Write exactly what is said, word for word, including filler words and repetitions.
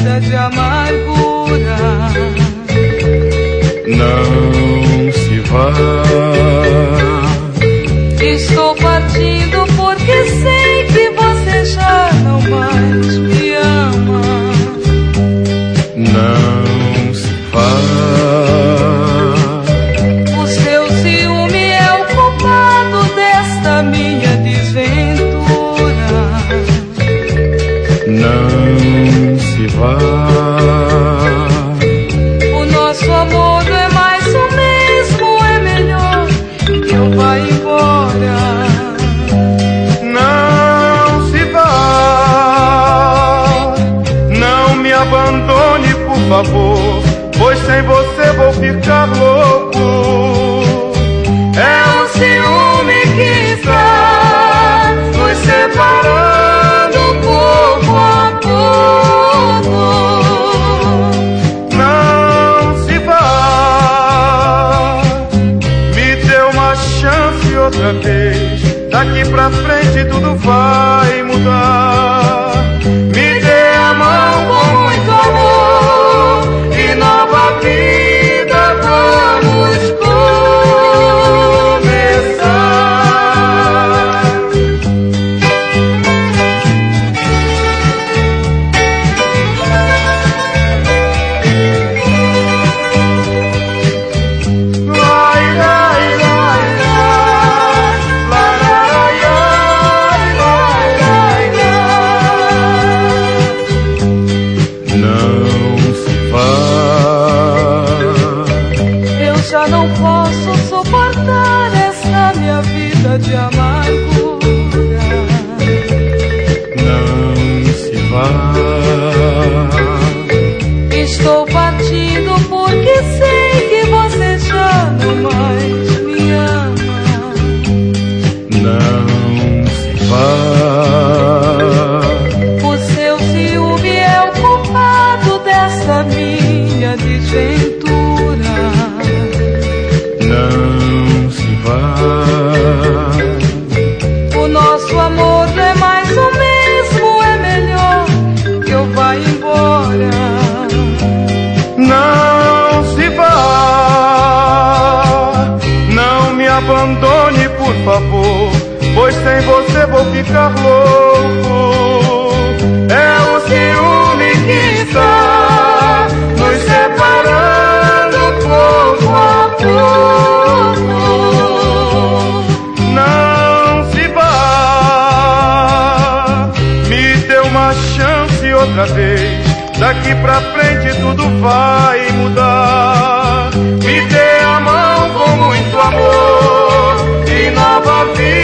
vida de amargura. Não se vá. Estou partindo porque sei que você já não mais me ama. Não se vá. O seu ciúme é o culpado desta minha desventura. Não se vá. O nosso amor não é mais o mesmo, é melhor que eu vá embora. Não se vá. Não me abandone, por favor, pois sem você vou ficar louco. É o ciúme que está nos separando pouco a pouco. Não se vá. Me dê uma chance outra vez. Daqui pra frente tudo vai mudar. Me dê a mão com muito amor e nova vida vamos começar. Lai, lai, lai, lai, lai, lai, lai, lai. Não se vá. Eu já não posso suportar essa minha vida de amargura. Não se vá. Estou partindo porque sei que você já não mais me ama. Não se vá. O seu ciúme é o culpado dessa minha desventura. Não se vá. O nosso amor não é mais o mesmo, é melhor que eu vá embora. Não se vá. Não me abandone, por favor, pois sem você vou ficar louco. É o ciúme que está nos separando pouco a pouco. Não se vá. Me dê uma chance outra vez. Daqui pra frente tudo vai mudar. Me dê a mão com muito amor e nova vida